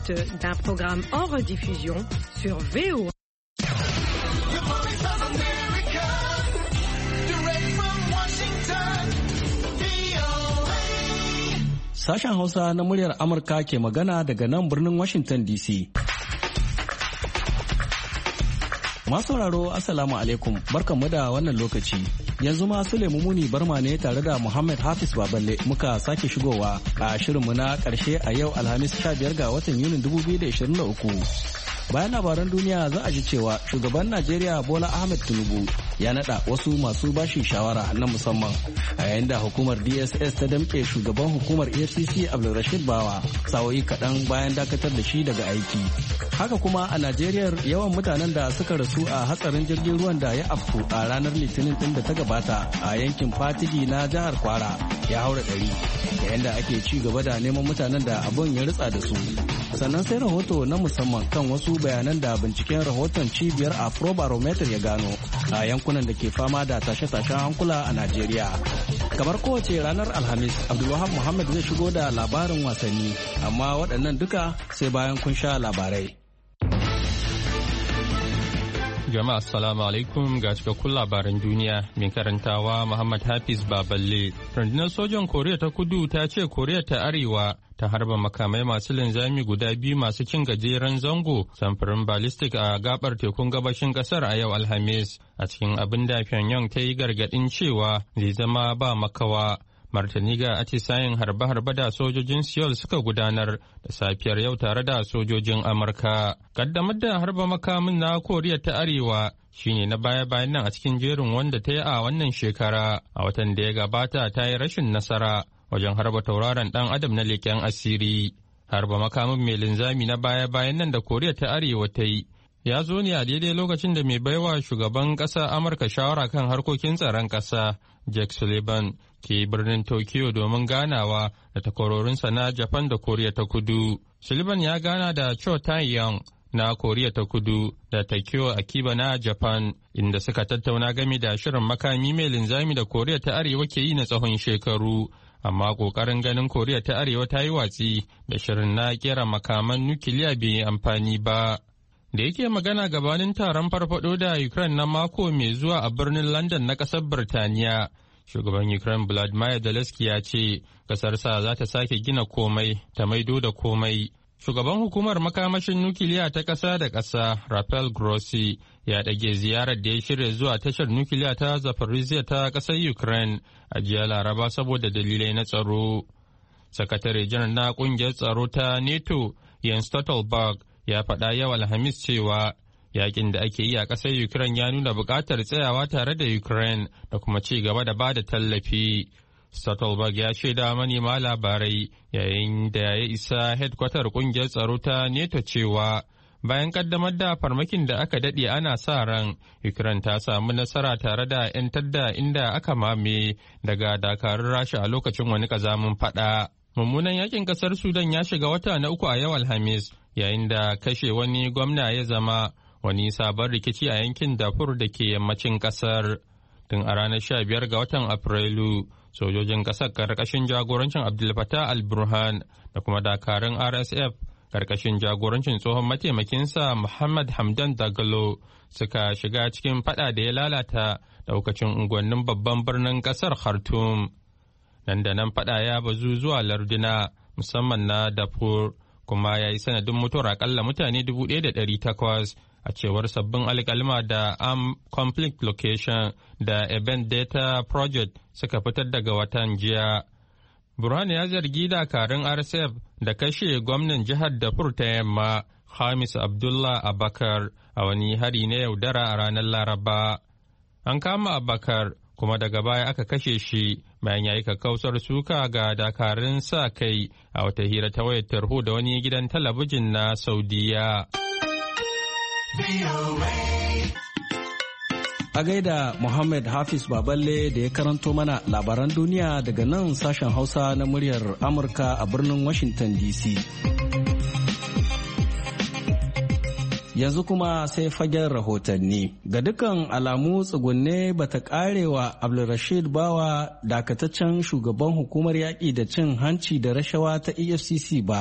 l'écoute d'un programme en rediffusion sur VOA. Sashen Hausa na muryar Amurka ke magana daga nan birnin Washington DC. Masu sauraro Assalamu alaikum, barkanmu da wannan lokaci. Yanzu ma Sulaimu Muni Barma ne tare da Muhammad Hafiz Baballe muka sake shigowa a shirinmu na ƙarshe a yau Alhamis 15 ga watan Yunin 2023. Bayan labaran duniya za a ji cewa shugaban Najeriya Bola Ahmed Tinubu ya nada wasu masu bashi shawara na musamman a yayin da hukumar DSS ta damƙe shugaban hukumar EFCC Abdulrashid Bawa sa'o'i kaɗan bayan dakatar da shi daga aiki. Haka kuma a Najeriya yawan mutanen da suka rasu a hatsarin jirgin ruwan da ya afku a ranar Litinin din da ta gabata a yankin Fatigi na jihar Kwara ya haura 100 yayin da ake ci gaba da neman mutanen da abun ya ritsa da su. Sannan sai rahoto na musamman kan wasu bayanan da binciken rahoton cibiyar Afrobarometer ya gano a yankunan da ke fama da tashe-tashen hankula a Najeriya. Kamar kowace ranar Alhamis, Abdulwahab Muhammad zai shigo da labarin wasanni, amma waɗannan duka sai bayan kun sha labarai. Jama'a assalamu alaikum ga cikakkun labaran duniya mai karantawa Muhammad Hafiz Baballe. Rundunar sojan Koriya ta Kudu ta ce Koriya ta Arewa ta harba makamai masu linzami guda biyu masu cin gajeren zango samfurin ballistic a gabar tekun gabashin kasar a yau Alhamis a cikin abin da Pyongyang ta yi gargadin cewa zai zama ba makawa. Martani ga atisayen harbe-harbe da sojojin Seoul suka gudanar da safiyar yau tare da sojojin Amurka. Kaddamar da harba makamin na Koriya ta Arewa shine na baya-bayan nan a cikin jerin wanda ta yi a wannan shekara. A watan da ya gabata ta yi rashin nasara wajen harba tauraron dan adam na leƙen asiri. Harba makamin mai linzami na baya-bayan nan da Koriya ta Arewa ta yi ya zo ne a daidai lokacin da mai baiwa shugaban ƙasa Amurka shawara kan harkokin tsaron ƙasa Jake Sullivan ke birnin Tokyo domin ganawa da takwarorinsa na Japan da Koriya ta Kudu. Sullivan ya gana da Cho Tae-yong na Koriya ta Kudu da Takeo Akiba na Japan, inda suka tattauna game da shirin makami mai linzami da Koriya ta Arewa ke yi na tsawon shekaru. Amma ƙoƙarin ganin Koriya ta Arewa ta yi watsi da shirin na kera makaman nukiliya bai yi amfani ba. Da yake magana gabanin taron farfado da Ukraine na mako mai zuwa a birnin London na ƙasar Birtaniya, shugaban Ukraine Volodymyr Zelensky ya ce ƙasarsa za ta sake gina komai ta maido da komai. Shugaban hukumar makamashin nukiliya ta ƙasa da ƙasa Rafael Grossi ya ɗage ziyarar da ya shirya zuwa tashar nukiliya ta Zaporizhzhia ta ƙasar Ukraine a jiya Laraba saboda dalilai na tsaro. Sakatare janar na ƙungiyar tsaro ta NATO Jens Stoltenberg ya faɗa yau Alhamis cewa yakin da ake yi a ƙasar Ukraine ya nuna buƙatar tsayawa tare da Ukraine da kuma ci gaba da ba da tallafi. Stoltenberg ya shaida manema labarai yayin da ya isa hedkwatar ƙungiyar tsaro ta NATO cewa bayan kaddamar da farmakin da aka daɗe ana sa ran Ukraine ta samu nasara tare da 'yantar da inda aka mame daga dakarun Rasha a lokacin wani ƙazamin faɗa. Mummunan yakin ƙasar Sudan ya shiga wata na uku a yau Alhamis yayin da kashe wani gwamna ya zama wani sabon rikici a yankin Darfur da ke yammacin kasar. Tun a ranar 15 ga watan Afrilu, sojojin kasar karkashin jagorancin Abdul Fattah al-Burhan da kuma dakarun RSF karkashin jagorancin tsohon mataimakinsa Muhammad Hamdan Dagalo suka shiga cikin fada da ya lalata daukacin unguwannin babban birnin kasar Khartoum. Nan da nan fada ya bazu zuwa larduna musamman na Darfur, kuma ya yi sanadin mutuwar akalla mutane 1,800 a cewar sabbin alƙalma da Armed Conflict Location da Event Data Project suka fitar daga watan jiya. Burhan ya zargi dakarun RSF da kashe gwamnan jihar Darfur ta yamma Hamis Abdullah Abakar a wani hari na yaudara a ranar Laraba. An kama Abakar kuma daga baya aka kashe shi bayan ya yi kakkausar suka ga dakarun sa kai a wata hira ta wayar tarho da wani gidan talabijin na Saudiya. A gaida Muhammad Hafiz Baballe da ya karanto mana labaran duniya daga nan sashen Hausa na muryar Amurka a birnin Washington DC. Yanzu kuma sai fagen rahotanni. Ga dukkan alamu tsugunne bata karewa Abdulrashid Bawa dakataccen shugaban hukumar yaƙi da cin hanci da rashawa ta EFCC ba.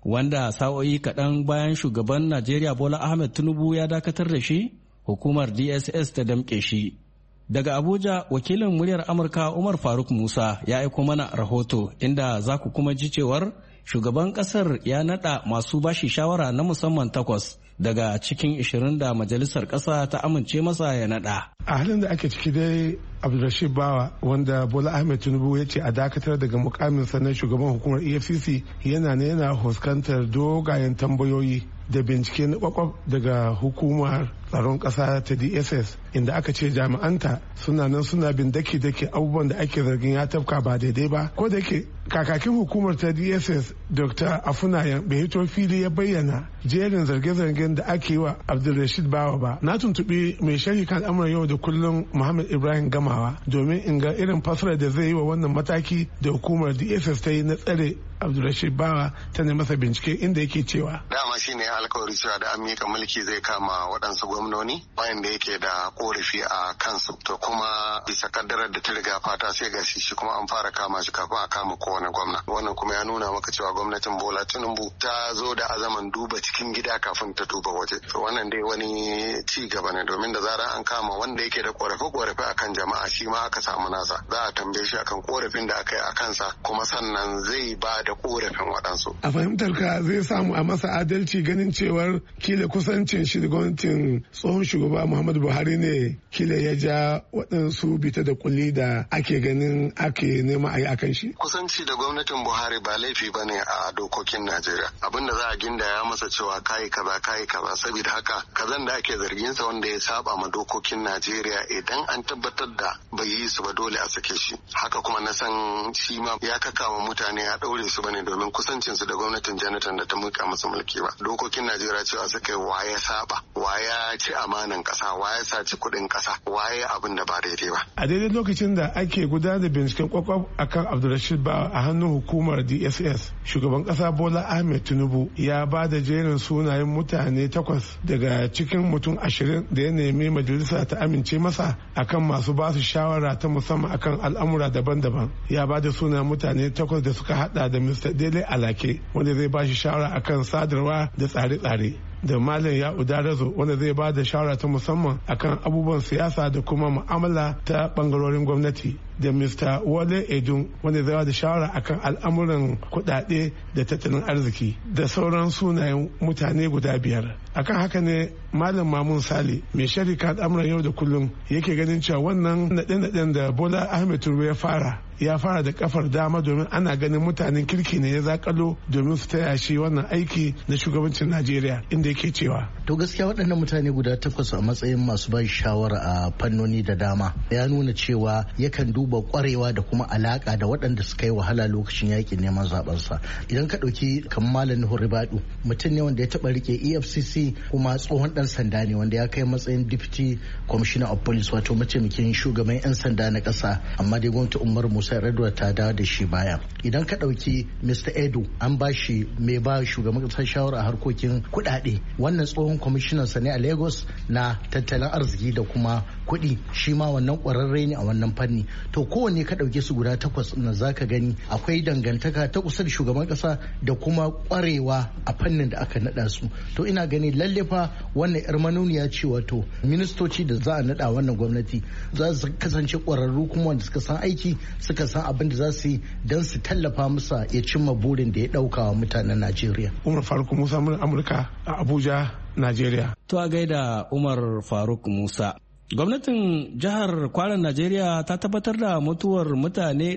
wanda sa'o'i kaɗan bayan shugaban Najeriya Bola Ahmed Tinubu ya dakatar da shi, hukumar DSS ta damƙe shi. Daga Abuja, wakilin muryar Amurka Umar Faruk Musa ya aiko mana rahoto inda za ku kuma ji cewar shugaban ƙasar ya naɗa masu bashi shawara na musamman 8 daga cikin 20 da majalisar ƙasa ta amince masa ya naɗa. A halin da ake ciki dai Abdulrashid Bawa wanda Bola Ahmed Tinubu ya ce a dakatar daga mukaminsa na shugaban hukumar EFCC yana fuskantar dogayen tambayoyi da bincike na kwakwaf daga hukumar tsaron ƙasa ta DSS, inda aka ce jami'anta suna nan suna bin daki-daki abubuwan da ake zargin ya tafka ba daidai ba. Ko da yake kakakin hukumar ta DSS Dr. Afunayan bai hito fili ya bayyana jerin zarge-zargen da ake yi wa Abdulrashid Bawa ba. Na tuntuɓi mai sharhi kan al'amuran yau da kullum Muhammad Ibrahim Gamawa domin in ga irin fasarar da zai yi wa wannan mataki da hukumar DSS ta yi na tsare Abdulrashid Bawa ta ne masa bincike, inda yake cewa dama shine alkawari cewa da an mika mulki zai kama waɗansu gwamnoni bayan da yake da korafi a kansu, to kuma bisa kaddarar da ta riga fata sai ga shi kuma an fara kama shi kafin a kama kowane gwamna. Wannan kuma ya nuna maka cewa gwamnatin Bola Tinubu ta zo da azaman duba cikin gida kafin ta duba waje. To wannan dai wani ci gaba ne, domin da zarar an kama wanda yake da korafe-korafe akan jama'a shi ma aka samu nasa, za a tambaye shi akan korafin da aka yi a kansa, kuma sannan zai ba da korafin waɗansu. A fahimtar ka zai samu a masa adalci ganin cewar kila kusancin shi da gwamnatin tsohon shugaba Muhammadu Buhari ne kila ya ja waɗansu bita da kulli da ake ganin ake nema a yi akan shi? Kusanci da gwamnatin Buhari ba laifi ba ne a dokokin Najeriya. Abinda za a gindaya masa cewa kayi kaza, saboda haka kazan da ake zargin sa wanda ya saba ma dokokin Najeriya idan an tabbatar da bai yi su ba dole a sake shi. Haka kuma na san shi ma ya kakama mutane ya ɗaure su bane domin kusancin su da gwamnatin Jonathan da ta muka masa mulki ba. Dokokin Najeriya cewa suka yi waye saba, waye ci amanan kasa, waye saci kuɗin kasa, waye abin da ba daidai ba. A daidai lokacin da ake gudanar da binciken kwakwaf akan Abdulrashid Bawa a hannun hukumar DSS, shugaban kasa Bola Ahmed Tinubu ya ba da jerin sunayen mutane 8 daga cikin mutum 20 da ya nemi majalisa ta amince masa akan masu ba su shawara ta musamman akan al'amura daban-daban. Ya ba da sunayen mutane 8 da suka hada da Mr. Dele Alake wanda zai ba shi shawara akan sadarwa da tsare-tsare, da Malam Ya'u Darazo wanda zai ba da shawara ta musamman akan abubuwan siyasa da kuma mu'amala ta bangarorin gwamnati, da Mr. Wole Edun wanda zai ba da shawara akan al'amuran kuɗaɗe da tattalin arziki, da sauran sunayen mutane guda 5. Akan haka ne Malam Mamun Sale mai sharika al'amuran yau da kullum yake ganin cewa wannan naɗe-naɗen da Bola Ahmed Tinubu ya fara da kafar dama, domin ana ganin mutanen kirki ne ya zakalo domin su taya shi wannan aiki na shugabancin Najeriya, inda yake cewa to gaskiya waɗannan mutane guda 8 a matsayin masu ba shawara a fannoni da dama ya nuna cewa yakan duba kwarewa da kuma alaka da waɗanda suka yi wahala lokacin yakin neman zabensa. Idan ka ɗauki kamar Malam Nuhu Ribadu, mutum ne wanda ya taɓa rike EFCC kuma tsohon ɗan sanda ne wanda ya kai matsayin Deputy Commissioner of Police, wato mataimakin shugaban 'yan sanda na ƙasa, amma dai gwamnati Umar Musa Yar'adua ta dawo da shi baya. Idan ka ɗauki Mr. Edo, an ba shi mai ba shugaban ƙasar shawara a harkokin kuɗaɗe, wannan tsohon kwamishinan sa ne a Lagos na tattalin arziki da kuma kuɗi, shi ma wannan ƙwararre ne a wannan fanni. To kowanne ka ɗauke su guda 8 na zaka gani akwai dangantaka ta kusa da shugaban ƙasa da kuma ƙwarewa a fannin da aka naɗa su. To ina gani lalle fa wannan yar manuniya ce, wato ministoci da za a naɗa wannan gwamnati za su kasance ƙwararru kuma wanda suka san aiki, suka san abin da za su yi don su tallafa musa ya cimma burin da ya ɗauka wa mutanen Najeriya. Umar Faruk Musa, Amurka a Abuja, Najeriya. To a gaida Umar Faruk Musa. Gwamnatin jihar Kwaran Najeriya ta tabbatar da mutuwar mutane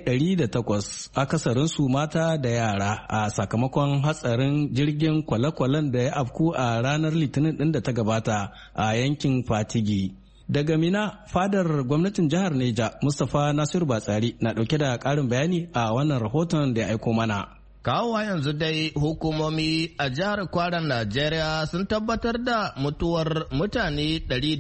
108 akasarinsu mata da yara a sakamakon hatsarin jirgin kwale-kwalen da ya afku a ranar Litinin ɗin da ta gabata a yankin Fatigi. Daga Mina, fadar gwamnatin jihar Neja, Mustapha Nasiru Batsari na ɗauke da ƙarin bayani a wannan rahoton da ya aiko mana. Kawowa yanzu dai hukumomi a jihar Kwaran Najeriya sun tabbatar da mutuwar mutane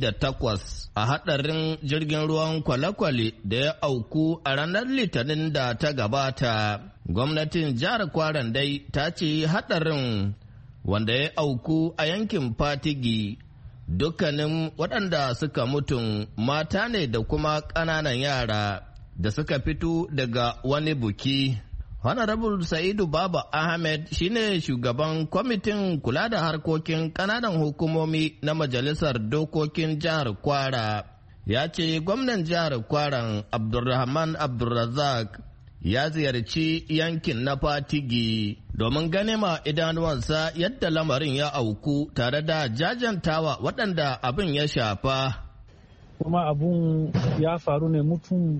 108 a hadarin jirgin ruwan kwale-kwale da ya auku a ranar Litinin da ta gabata. Gwamnatin jihar Kwaran dai ta ce hadarin wanda ya auku a yankin Fatigi, dukkanin waɗanda suka mutum mata ne da kuma ƙananan yara da suka fito daga wani buki. Honorable Sa'idu Baba Ahmed shine shugaban kwamitin kula da harkokin ƙananan hukumomi na Majalisar Dokokin Jihar Kwara. Ya ce gwamnan jihar Kwaran Abdulrahman Abdulrazak ya ziyarci yankin na Fatigi domin gane ma idanuwansa yadda lamarin ya auku tare da jajantawa waɗanda abin ya shafa. Kuma abun ya faru ne mutum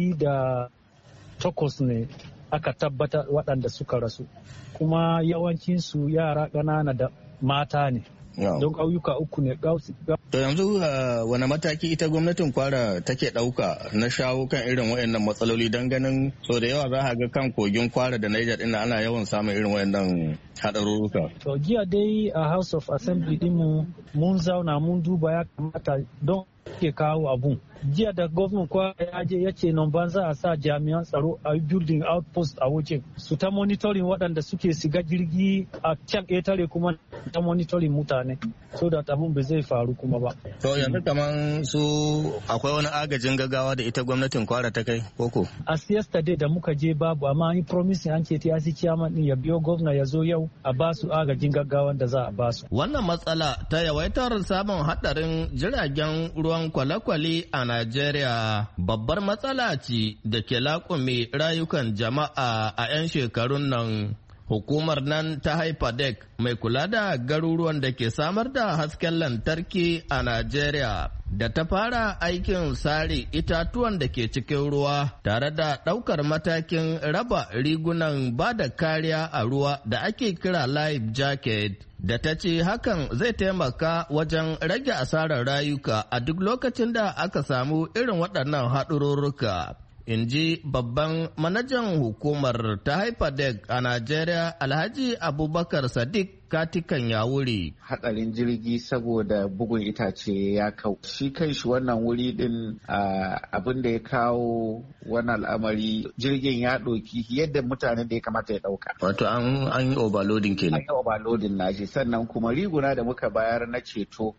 108 ne aka tabbata waɗanda suka rasu, kuma yawancinsu yara ƙanana da mata ne. Don ƙauyuka uku ne. To yanzu wani mataki ita gwamnatin Kwara take ɗauka na shawo kan irin waɗannan matsaloli don ganin so da yawa za a ga kan kogin Kwara da Niger ɗin ana yawan samun irin waɗannan haɗarurruka. To jiya dai a House of Assembly ɗinmu mun zauna mun duba ya kamata don ke kawo abun. Jiya da gwamnan Kwara ya je ya ce nan ban za a sa jami'an tsaro a building outpost a wajen su ta monitoring waɗanda suke shiga jirgi a can ƙetare kuma ta monitoring mutane so da abun bai zai faru kuma ba. To yanzu kaman su akwai wani agajin gaggawa da ita gwamnatin Kwara ta kai koko? A yesterday da muka je babu, amma an yi promising an ce ta chairman din ya biyo gwamna ya zo yau a ba su agajin gaggawa da za a ba su. Wannan matsala ta yawaitar samun hadarin jiragen ruwan kwale-kwale a Najeriya babbar matsala ce da ke laƙume rayukan jama'a a 'yan shekarun nan. Hukumar nan ta Hyperdeck mai kula da garuruwan da ke samar da hasken lantarki a Najeriya da ta fara aikin sare itatuwan da ke cikin ruwa tare da ɗaukar matakin raba rigunan ba da kariya a ruwa da ake kira life jacket, da ta ce hakan zai taimaka wajen rage asarar rayuka a duk lokacin da aka samu irin waɗannan haɗururruka. In ji babban manajan hukumar ta Hyperdeck a Najeriya, Alhaji Abubakar Sadiq Katikan Yawuri. Hatsarin jirgi saboda bugun itace ya kau. Shi kanshi wannan wuri din abin da ya kawo wannan al'amari, jirgin ya ɗauki yadda mutanen da ya kamata ya ɗauka. Wato an yi overloading kenan. An yi overloading na shi, sannan kuma riguna da muka bayar na ceto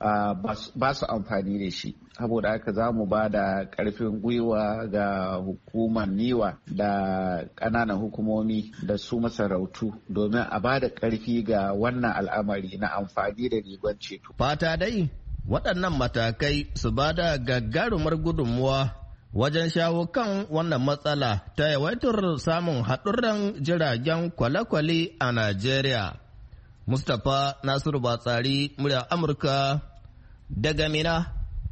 ba su amfani da shi. Saboda haka za mu ba da ƙarfin gwiwa ga hukumar NIWA da ƙananan hukumomi da su masarautu domin a ba da ƙarfi ga wannan al'amari na amfani da rigon ceto. Fata dai waɗannan matakai su ba da gagarumar gudunmuwa wajen shawo kan wannan matsala ta yawaitar samun haɗurran jiragen kwale-kwale a Najeriya. Mustapha Nasiru Batsari, murya Amurka daga Mina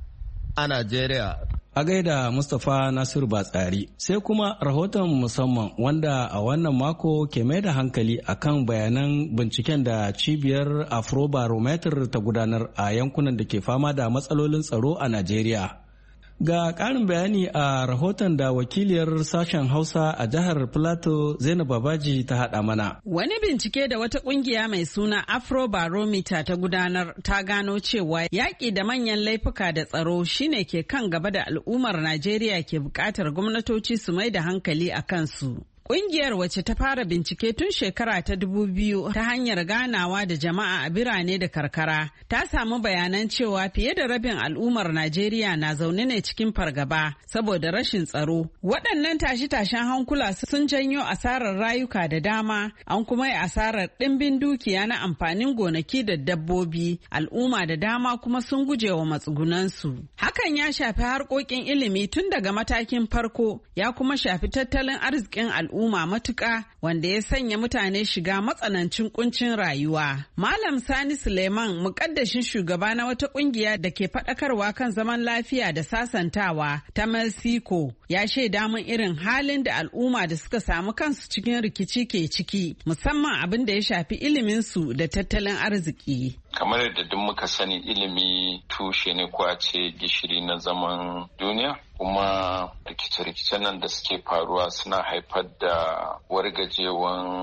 a Najeriya. A gaida Mustapha Nasiru Batsari, sai kuma rahoton musamman wanda a wannan mako ke mai da hankali akan bayanan binciken da cibiyar Afrobarometer ta gudanar a yankunan da ke fama da matsalolin tsaro a Najeriya. Ga ƙarin bayani a rahoton da wakiliyar sashen Hausa a jihar Plateau Zainab Babaji ta haɗa mana. Wani bincike da wata ƙungiya mai suna Afrobarometer ta gudanar ta gano cewa yaƙi da manyan laifuka da tsaro shine ke kan gaba da al'ummar Najeriya ke buƙatar gwamnatoci su mai da hankali a kansu. Ƙungiyar wacce ta fara bincike tun shekara ta 2000 ta hanyar ganawa da jama'a a birane da karkara ta samu bayanan cewa fiye da rabin al'ummar Najeriya na zaune ne cikin fargaba saboda rashin tsaro. Waɗannan tashe-tashen hankula sun janyo asarar rayuka da dama, an kuma yi asarar ɗimbin dukiya na amfanin gonaki da dabbobi, al'umma da dama kuma sun guje wa matsugunansu. Hakan ya shafi harkokin ilimi tun daga matakin farko, ya kuma shafi tattalin arzikin al'umma matuƙa, wanda ya sanya mutane shiga matsanancin kuncin rayuwa. Malam Sani Suleiman, muƙaddashin shugaba na wata ƙungiya da ke faɗakarwa kan zaman lafiya da sasantawa ta Mexico, ya shaida mun irin halin da al'umma da suka samu kansu cikin rikici ke ciki, musamman abin da ya shafi iliminsu da tattalin arziki. Kamar yadda duk muka sani, ilimi tushe ne ko a ce gishiri na zaman duniya, kuma rikice-rikicen nan da suke faruwa suna haifar da wargajewan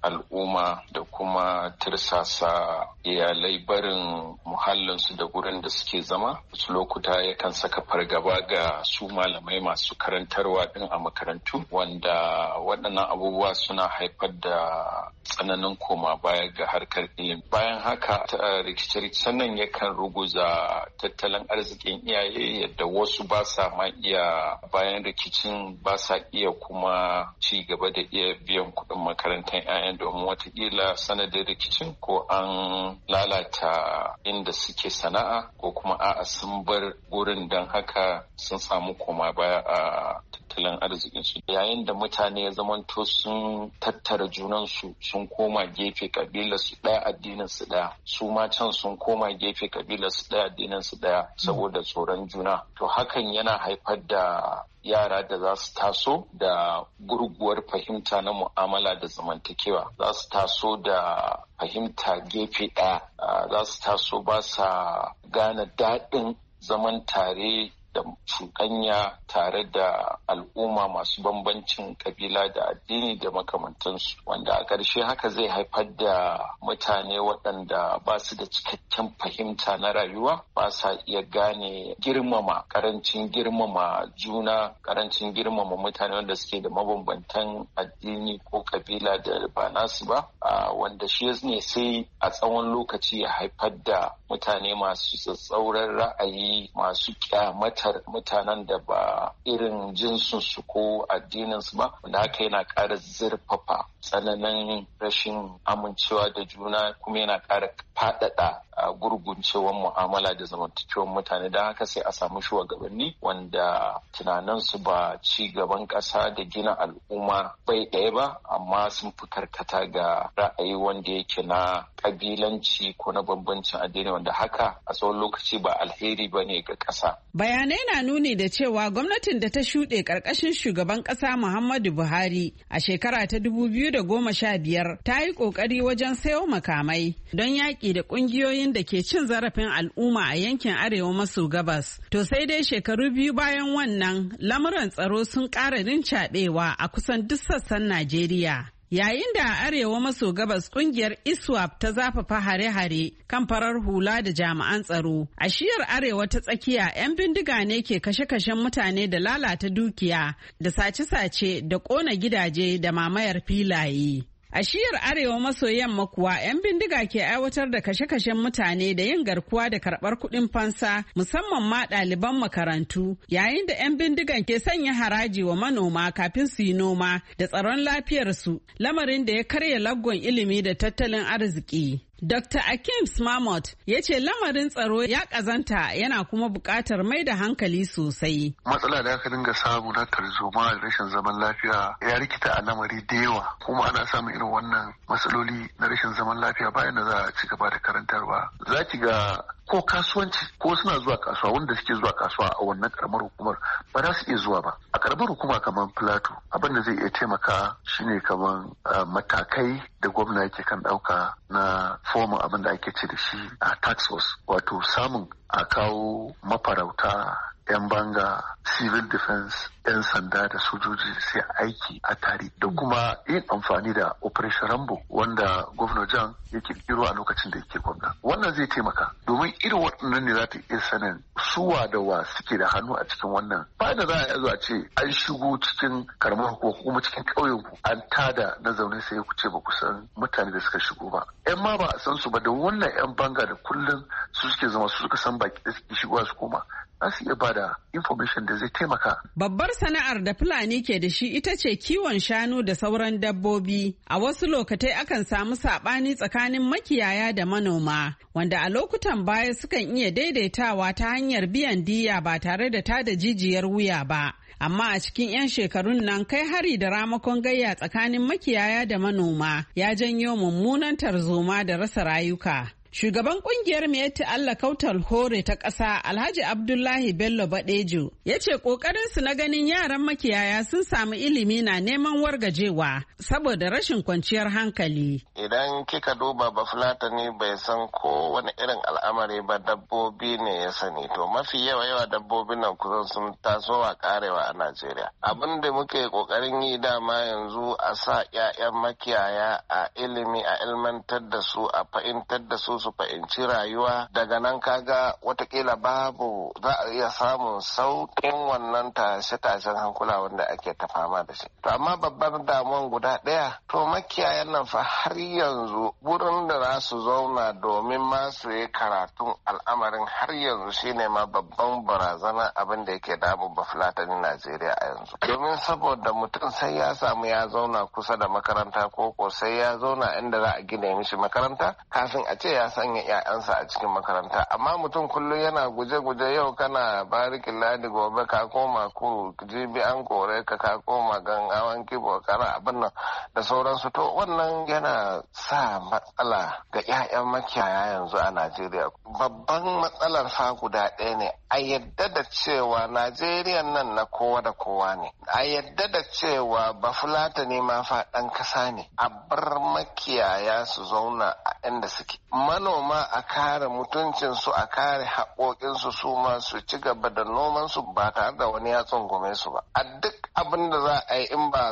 al'umma da kuma tirsasa iyalai barin muhallinsu da gurin da suke zama. Wasu lokuta yakan saka fargaba ga su malamai masu karantarwa din a makarantu, wanda waɗannan abubuwa suna haifar da tsananin koma baya ga harkar ilimi. Bayan haka rikice-rikicen nan yakan ruguza tattalin arzikin iyaye, yadda wasu ba sa ma iya bayan rikicin ba sa iya kuma ci gaba da iya biyan kuɗin makarantar 'ya'yan, domin watakila sanadin rikicin ko an lalata inda suke sana'a ko kuma a'a sun bar gurin, don haka sun samu koma baya a tattalin arzikinsu. Yayin da mutane ya zamanto sun tattara junansu sun koma gefe kabilar su ɗaya addinin su ɗaya, su ma can sun koma gefe kabilar su ɗaya addinin su ɗaya saboda tsoron juna, to hakan yana haifar da yara da za su taso da gurguwar fahimta na mu'amala da zamantakewa, za su taso da fahimta gefe ɗaya, za su taso ba sa gane daɗin zaman tare da cuɗanya tare da al'umma masu bambancin kabila da addini da makamantansu, wanda a ƙarshe haka zai haifar da mutane waɗanda ba su da cikakken fahimta na rayuwa, ba sa iya gane ƙarancin girmama juna, ƙarancin girmama mutane wanda suke da mabambantan addini ko kabila da ba nasu ba, wanda shi ne sai a tsawon lokaci ya haifar da mutane masu tsatsauran ra'ayi, masu kyamata mutanen da ba irin jinsinsu ko addininsu ba, wanda haka yana ƙara zurfafa tsananin rashin amincewa da juna, kuma yana ƙara faɗaɗa a gurguncewar mu'amala da zamantakewar mutane. Don haka sai a samu shugabanni wanda tunaninsu ba ci gaban ƙasa da gina al'umma bai ɗaya ba, amma sun fi karkata ga ra'ayi wanda yake na ƙabilanci ko na bambancin addini, wanda haka a tsawon lokaci ba alheri ba ne ga ƙasa. Bayanai na nuni da cewa gwamnatin da ta shuɗe ƙarƙashin shugaban ƙasa Muhammadu Buhari a shekara ta 2015 ta yi ƙoƙari wajen sayo makamai don yaƙi da ƙungiyoyin da ke cin zarafin al'umma a yankin arewa maso gabas. To sai dai shekaru biyu bayan wannan lamuran tsaro sun ƙara rincaɓewa a kusan duk sassan Najeriya. Yayin da a arewa maso gabas kungiyar ISWAP ta zafafa hare-hare kan farar hula da jami'an tsaro, a shiyar arewa ta tsakiya 'yan bindiga ne ke kashe-kashen mutane da lalata dukiya da sace-sace da ƙona gidaje da mamayar filaye. A shiyar arewa maso yamma kuwa 'yan bindiga ke aiwatar da kashe-kashen mutane da yin garkuwa da karɓar kuɗin fansa, musamman ma ɗaliban makarantu, yayin da 'yan bindigan ke sanya haraji wa manoma kafin su yi noma da tsaron lafiyarsu, lamarin da ya karya laggon ilimi da tattalin arziki. Dr. Akim Smamot ya ce lamarin tsaro ya ƙazanta yana kuma buƙatar mai da hankali sosai. Matsala da aka dinga samu na tarzoma da rashin zaman lafiya ya rikita al'amari da yawa, kuma ana samun irin wannan matsaloli na rashin zaman lafiya bayan da za a ci gaba da karantarwa. Za ki ga ko kasuwanci ko suna zuwa kasuwa, wanda suke zuwa kasuwa a wannan karamar hukumar ba za su iya zuwa ba. A karamar hukuma kamar Plateau abin da zai iya taimaka shine kamar matakai da gwamna yake kan ɗauka na fomin abin da ake ce da shi a tax force, wato samun a kawo mafarauta, 'yan banga, civil defense, 'yan sanda da sojoji sai aiki a tare, da kuma yin amfani da operation Rambo wanda gwamna Jan ya kirkiro a lokacin da yake gwamna. Wannan zai taimaka domin irin waɗannan ne za ta iya sanin suwa da wa suke da hannu a cikin wannan. Ba da za a zo a ce an shigo cikin karamar ko kuma cikin ƙauyen ku an tada na zaune sai ku ce ba ku san mutane da suka shigo ba. 'Yan ma ba a san su ba, da wannan 'yan banga da kullum su suke zama su suka san baki da suke shigowa su koma. Za su iya bada information da zai taimaka. Babbar sana'ar da Fulani ke da shi ita ce kiwon shanu da sauran dabbobi. A wasu lokatai akan samu saɓani tsakanin makiyaya da manoma, wanda a lokutan baya sukan iya daidaitawa ta hanyar biyan diyya ba tare da tada jijiyar wuya ba. Amma a cikin 'yan shekarun nan kai hari da ramakon gayya tsakanin makiyaya da manoma ya janyo mummunan tarzoma da rasa rayuka. Shugaban kungiyar Miyetti Allah Kautal Hore ta ƙasa Alhaji Abdullahi Bello Badejo ya ce ƙoƙarinsu na ganin yaran makiyaya sun samu ilimi na neman wargajewa saboda rashin kwanciyar hankali. Idan kika duba Bafulatani bai san ko wani irin al'amari ba, dabbobi ne ya sani. To mafi yawa dabbobin nan kusan sun tasowa karewa a Najeriya. Abin da muke ƙoƙarin yi dama yanzu a sa 'ya'yan makiyaya a ilimi, a ilmantar da su, a fahimtar da su fahimci rayuwa. Daga nan kaga watakila babu za a iya samun sauƙin wannan tashe-tashen hankula wanda ake ta fama da shi. To amma babbar damuwan guda ɗaya, to makiyayan nan fa har yanzu wurin da za su zauna domin ma su yi karatun al'amarin har yanzu shine ma babban barazana abin da yake damun Bafulatanin Najeriya a yanzu. Domin saboda mutum sai ya samu ya zauna kusa da makaranta ko sai ya zauna inda za a gina mishi makaranta kafin a ce ya sanya 'ya'yansa a cikin makaranta. Amma mutum kullum yana guje-guje, yau kana barikin ladi, gobe ka koma kuru, jibi an kore ka koma gangawan kibo kana abin nan da sauransu. To wannan yana sa matsala ga 'ya'yan makiyaya yanzu a Najeriya. Babban matsalar fa guda ɗaya ne, a yadda da cewa Najeriya nan na kowa da kowa ne, a yadda da cewa Bafulatani ma fa ɗan kasa ne, a bar makiyaya su zauna a inda suke. Manoma a kare mutuncinsu, a kare haƙoƙinsu, su ma su ci gaba da nomansu ba tare da wani ya tsungume su ba. A duk abin da za a yi in ba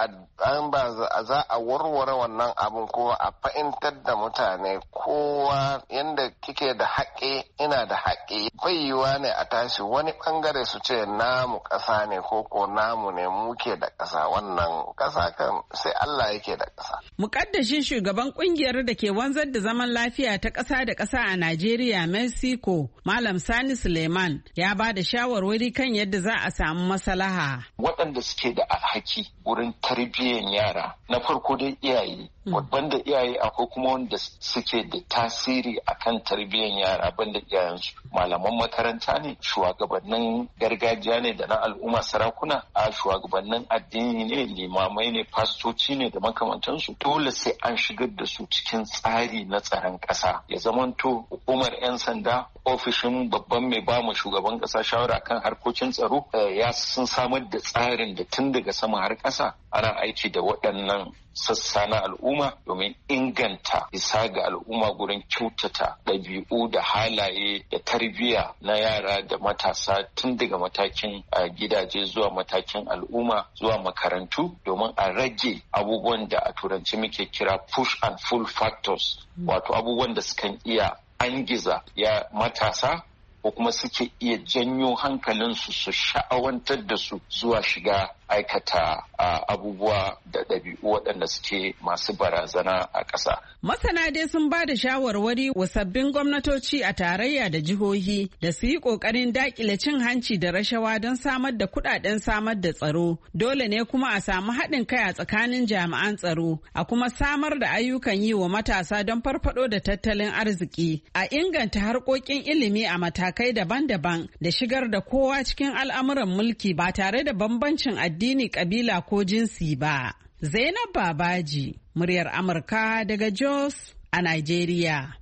za a warware wannan abin, ko a fahimtar da mutane kowa yadda kike da haƙƙi ina da haƙƙi. Bai yiwuwa ne a tashi wani ɓangare su ce namu ƙasa ne ko namu ne muke da ƙasa. Wannan ƙasa kan sai Allah yake da ƙasa. Muƙaddashin shugaban ƙungiyar da ke wanzar da zaman lafiya ta ƙasa da ƙasa a Najeriya, Mexico, Malam Sani Suleiman, ya ba da shawarwari kan yadda za a samu maslaha. Waɗanda suke da alhaki wurin tarbiyyar yara, na farko dai iyaye. Banda iyaye akwai kuma wanda suke da tasiri akan tarbiyyar yara banda iyayensu. Malaman makaranta ne, shugabannin gargajiya ne da na al'umma, sarakuna, a shugabannin addini ne, limamai ne, fastoci ne da makamantansu. Dole sai an shigar da su cikin tsari na tsaron ƙasa. Ya zamanto hukumar 'yan sanda, ofishin babban mai ba mu shugaban ƙasa shawara kan harkokin tsaro ya sun samar da tsarin da tun daga sama har ƙasa ana aiki da waɗannan sassa na al'umma domin inganta isa ga al'umma gurin kyautata ɗabi'u da halaye da tarbiyya na yara da matasa tun daga matakin gidaje zuwa matakin al'umma zuwa makarantu, domin a rage abubuwan da a turanci muke kira push and pull factors, wato abubuwan da sukan iya angiza ya matasa ko kuma suke iya janyo hankalinsu su sha'awantar da su zuwa shiga aikata abubuwa da ɗabi'u waɗanda suke masu barazana a ƙasa. Masana dai sun ba da shawarwari wa sabbin gwamnatoci a tarayya da jihohi da su yi ƙoƙarin daƙile cin hanci da rashawa don samar da kuɗaɗen samar da tsaro. Dole ne kuma a samu haɗin kai a tsakanin jami'an tsaro, a kuma samar da ayyukan yi wa matasa don farfaɗo da tattalin arziki, a inganta harkokin ilimi a matakai daban-daban da shigar da kowa cikin al'amuran mulki ba tare da bambancin addini, kabila ko jinsi ba. Zainab Babaji, muryar Amurka daga Jos a Nigeria.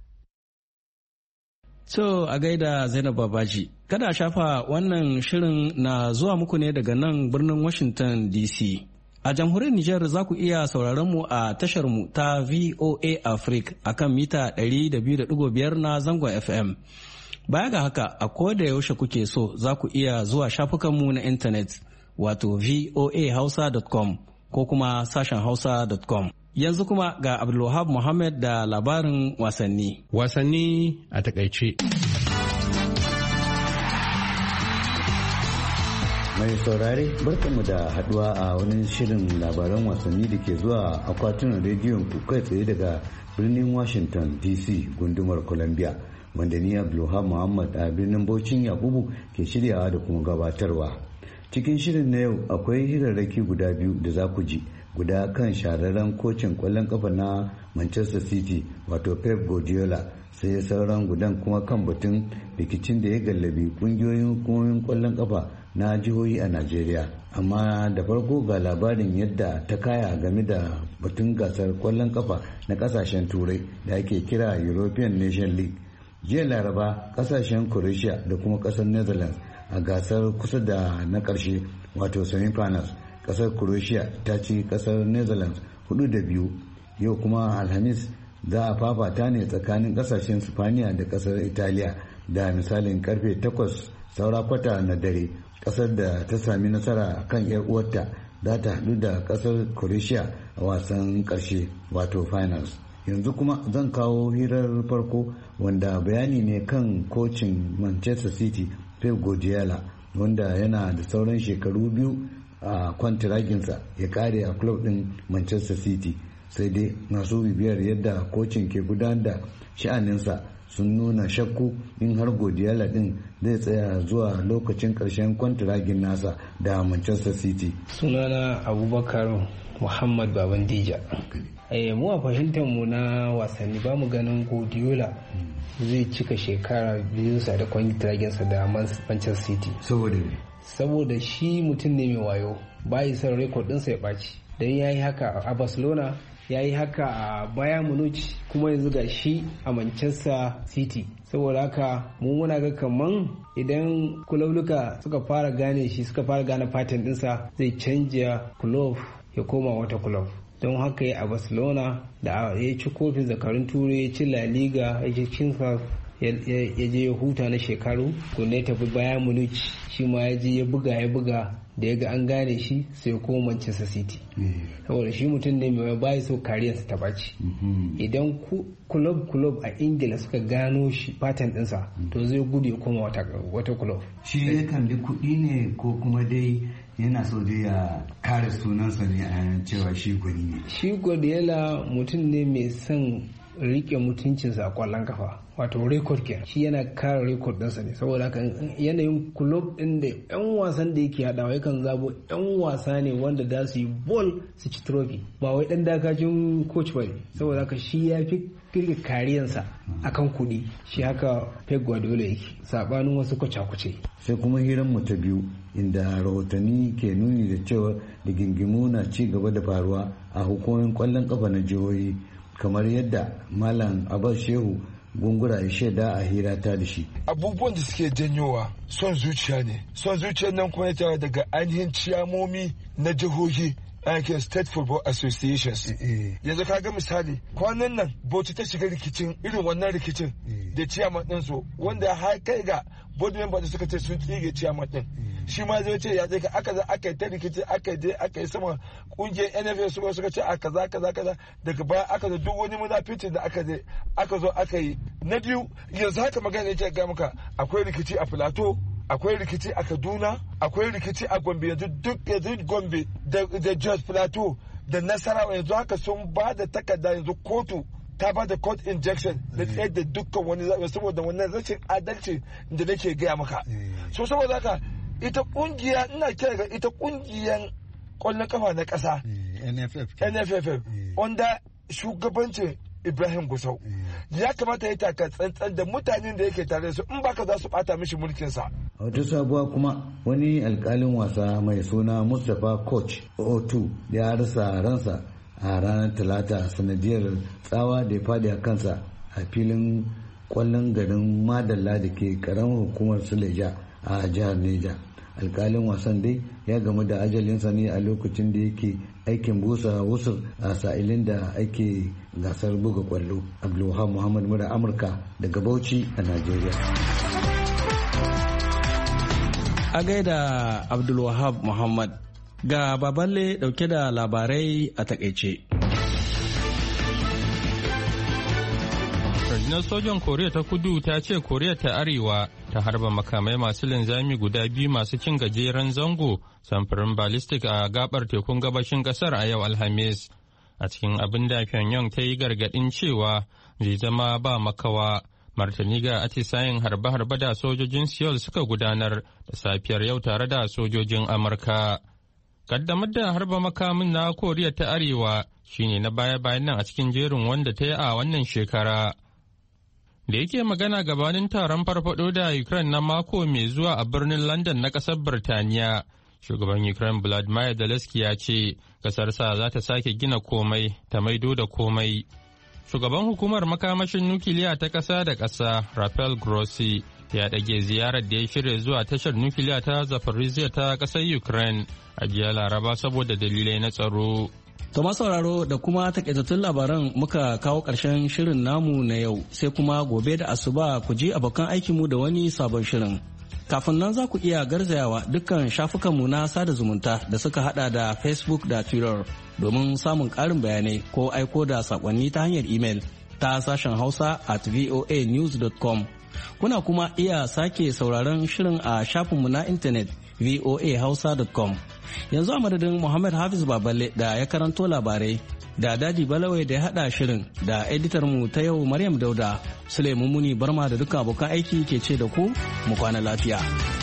So a gaida Zainab Babaji. Kada shafa wannan shirin na zuwa muku ne daga nan birnin Washington DC. A jamhuriyar Nijar za ku iya sauraron mu a tashar mu ta VOA Africa akan mita 102.5 na zangon FM. Baya ga haka, a koda yaushe kuke so za ku iya zuwa shafukanmu na intanet, wato voahausa.com ko kuma sashen hausa.com. Yanzu kuma ga Abdulwahab Muhammad da labarin wasanni. Wasanni a takaice. Mai saurare, barkanmu da haduwa a wani shirin labaran wasanni da ke zuwa akwatunan rediyon ku kai tsaye daga birnin Washington DC, gundumar Columbia. Wanda ni Abdulwahab Muhammad a birnin Bauchin Yakubu ke shiryawa da kuma gabatarwa. Cikin shirin na yau akwai hirarraki guda biyu da za ku ji, guda kan shahararren kocin kwallon kafa na Manchester City wato Pep Guardiola, sai sauran gudan kuma kan batun rikicin da ya gallabi kungiyoyin hukumomin kwallon kafa na jihohi a Najeriya. Amma da farko ga labarin yadda ta kaya game da batun gasar kwallon kafa na kasashen turai da ake kira European Nation League. Jiya Laraba kasashen Croatia da kuma kasar Netherlands a gasar kusa da na karshe wato semi-finals, kasar Croatia ta ci kasar Netherlands 4-2. Yau kuma Alhamis za a fafata ne tsakanin kasashen Spaniya da kasar Italiya da misalin karfe 8 saura kwata na dare. Kasar da ta sami nasara kan 'yar uwarta za ta haɗu da kasar Croatia a wasan ƙarshe wato finals. Yanzu kuma zan kawo hirar farko wanda bayani ne kan kocin Manchester City Pep Guardiola, wanda yana da sauran shekaru 2 a kwantiraginsa ya kare a club din Manchester City. Sai dai masu bibiyar yadda kocin ke gudanar da sha'aninsa sun nuna shakku in har Guardiola din zai tsaya zuwa lokacin karshen kwantiragin nasa da Manchester City. Sunana Abubakar Muhammad Babandija. Mu a fahimtar mu na wasanni ba mu ganin Guardiola zai cika shekara 2 da kwantiraginsa da Manchester City. Saboda shi mutum ne mai wayo, ba yi son rekod ɗinsa ya ɓaci. Don ya yi haka a Barcelona, ya yi haka a Bayern Munich, kuma yanzu ga shi a Manchester City. Saboda haka mu muna ga kaman idan kulabluka suka fara gane shi, suka fara gane pattern ɗinsa, zai canja kulob ya koma wata kulob. Don haka ya a Barcelona da ya ci kofin zakarun turai, ya ci La Liga, ya ci Champions, ya je ya huta na shekaru, kunne ya tafi Bayern Munich, shi ma ya je ya buga da ya ga an gane shi sai ya koma Manchester City. Saboda shi mutum ne mai bayi so kariyarsa ta baci. Idan kulob a Ingila suka gano shi pattern ɗinsa, to zai gudu ya koma wata kulob. Shi ya kalli kuɗi ne ko kuma dai yana so dai ya kare sunansa ne a cewa shi gwani ne? Shi Guardiola mutum ne mai son rike mutuncinsa a kwallon kafa, wato rekod kenan. Shi yana kare rekod ɗinsa ne, saboda haka yanayin kulob ɗin da 'yan wasan da yake haɗawa yakan zabo 'yan wasa ne wanda za su yi bol su ci trophy, ba wai ɗan dakajin coach ba ne. Saboda haka shi ya fi kirga kariyansa akan kuɗi. Shi haka Pep Guardiola yake, sabanin wasu kwace-kwace. Sai kuma hiranmu ta biyu, inda rahotanni ke nuni da cewa rigingimu na ci gaba da faruwa a hukumomin kwallon kafa na jihohi, kamar yadda Malam Abbas Shehu Gungura ya shaida a hira ta da shi. Abubuwan da suke janyowa son zuciya ne. Son zuciyar nan kuma ya daga ainihin ciyamomi na jihohi, ake State Football Associations. Yanzu ka ga misali, kwanan nan Bauchi ta shiga rikicin, irin wannan rikicin da ciyaman ɗinsu, wanda har kai ga board member da suka ce sun tsige ciyaman ɗin. Shi ma zai ce ya zai ka aka yi ta rikici, aka yi sama kungiyar NFF suka ce a kaza daga baya aka zo duk wani munafici da aka zo aka yi. Na biyu, yanzu haka magana yake ga maka, akwai rikici a Filato, akwai rikici a Kaduna, akwai rikici a Gombe, yanzu Gombe da Jos Plateau da Nasarawa yanzu haka sun ba da takarda, yanzu kotu ta ba da court injection da tsaye da dukkan wani zaɓe saboda wannan rashin adalci da nake gaya maka. So saboda haka ita kungiya, ina kira ga ita kungiyan kwallon kafa na ƙasa NFF wanda shugabancin Ibrahim Gusau ya kamata ya taka tsantsan da mutanen da yake tare da su, in baka za su bata mishi mulkinsa. A wata sabuwa kuma, wani alkalin wasa mai suna Mustapha Coach O2 ya rasa ransa a ranar Talata sanadiyar tsawa da ya fadi a kansa a filin kwallon garin Madalla da ke karamar hukumar Suleja a jihar Neja. Alkalin wasan dai ya gamu da ajalinsa ne a lokacin da yake aikin busa wusur a sa'ilin da ake gasar buga kwallo. Abdulwahab Muhammad Mura Amurka daga Bauchi a Najeriya. A gaida Abdulwahab Muhammad, ga Baballe dauke da labarai a takaice. Rundunar sojan Koriya ta Kudu ta ce Koriya ta Arewa ta harba makamai masu linzami guda biyu masu cin gajeren zango samfurin ballistic a gabar tekun gabashin kasar a yau Alhamis. A cikin abin da Pyongyang ta yi gargadin cewa zai zama ba makawa martani ga atisayen harbe-harbe da sojojin Seoul suka gudanar da safiyar yau tare da sojojin Amurka. Kaddamar da harba makamin na Koriya ta Arewa shine na baya-bayan nan a cikin jerin wanda ta yi a wannan shekara. Da yake magana gabanin taron farfado da Ukraine na mako mai zuwa a birnin London na ƙasar Birtaniya, shugaban Ukraine Volodymyr Zelensky ya ce ƙasarsa za ta sake gina komai ta maido da komai. Shugaban hukumar makamashin nukiliya ta ƙasa da ƙasa Rafael Grossi ya ɗage ziyarar da ya shirya zuwa tashar nukiliya ta Zaporizhzhia ta ƙasar Ukraine a jiya Laraba saboda dalilai na tsaro. To sauraro da kuma takaitattun labaran muka kawo ƙarshen shirin namu na yau sai kuma gobe da asuba ku ji abokan aikinmu da wani sabon shirin. Kafin nan za ku iya garzayawa dukkan shafukanmu na sada zumunta da suka hada da Facebook da Twitter domin samun ƙarin bayanai ko aiko da saƙonni ta hanyar email ta sashen hausa@voanews.com. Kuna kuma iya sake sauraron shirin a shafinmu na intanet voahausa.com. Yanzu a madadin Muhammad Hafiz Baballe da ya karanto labarai da Dadi Balawai da ya hada shirin da editar mu ta yau Maryam Dauda, Sulaimu Muni Barma da duka abokan aiki ke ce da ku mu kwana lafiya.